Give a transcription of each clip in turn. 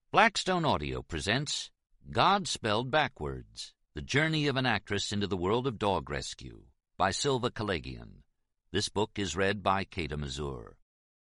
Blackstone Audio presents God Spelled Backwards, The Journey of an Actress into the World of Dog Rescue by Silva Kalagian. This book is read by Kata Mazur.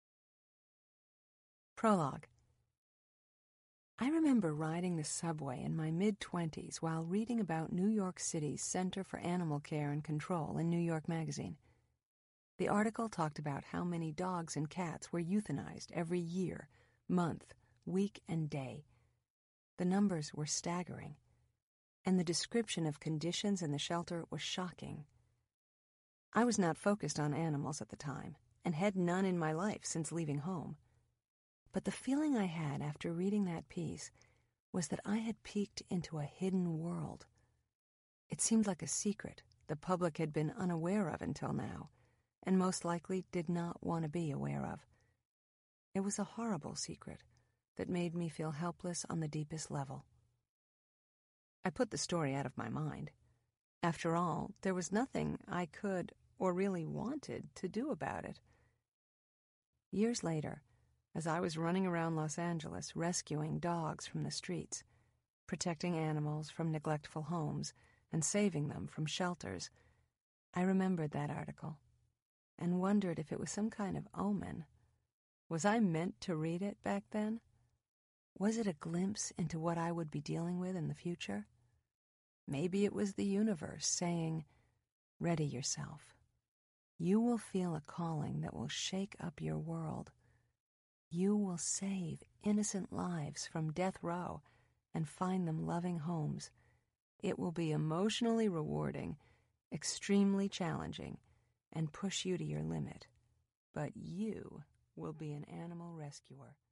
Prologue. I remember riding the subway in my mid-20s while reading about New York City's Center for Animal Care and Control in New York Magazine. The article talked about how many dogs and cats were euthanized every year, month, week, and day. The numbers were staggering, and the description of conditions in the shelter was shocking. I was not focused on animals at the time, and had none in my life since leaving home. But the feeling I had after reading that piece was that I had peeked into a hidden world. It seemed like a secret the public had been unaware of until now, and most likely did not want to be aware of. It was a horrible secret that made me feel helpless on the deepest level. I put the story out of my mind. After all, there was nothing I could or really wanted to do about it. Years later, as I was running around Los Angeles rescuing dogs from the streets, protecting animals from neglectful homes, and saving them from shelters, I remembered that article and wondered if it was some kind of omen. Was I meant to read it back then? Was it a glimpse into what I would be dealing with in the future? Maybe it was the universe saying, "Ready yourself. You will feel a calling that will shake up your world. You will save innocent lives from death row and find them loving homes. It will be emotionally rewarding, extremely challenging, and push you to your limit. But you will be an animal rescuer."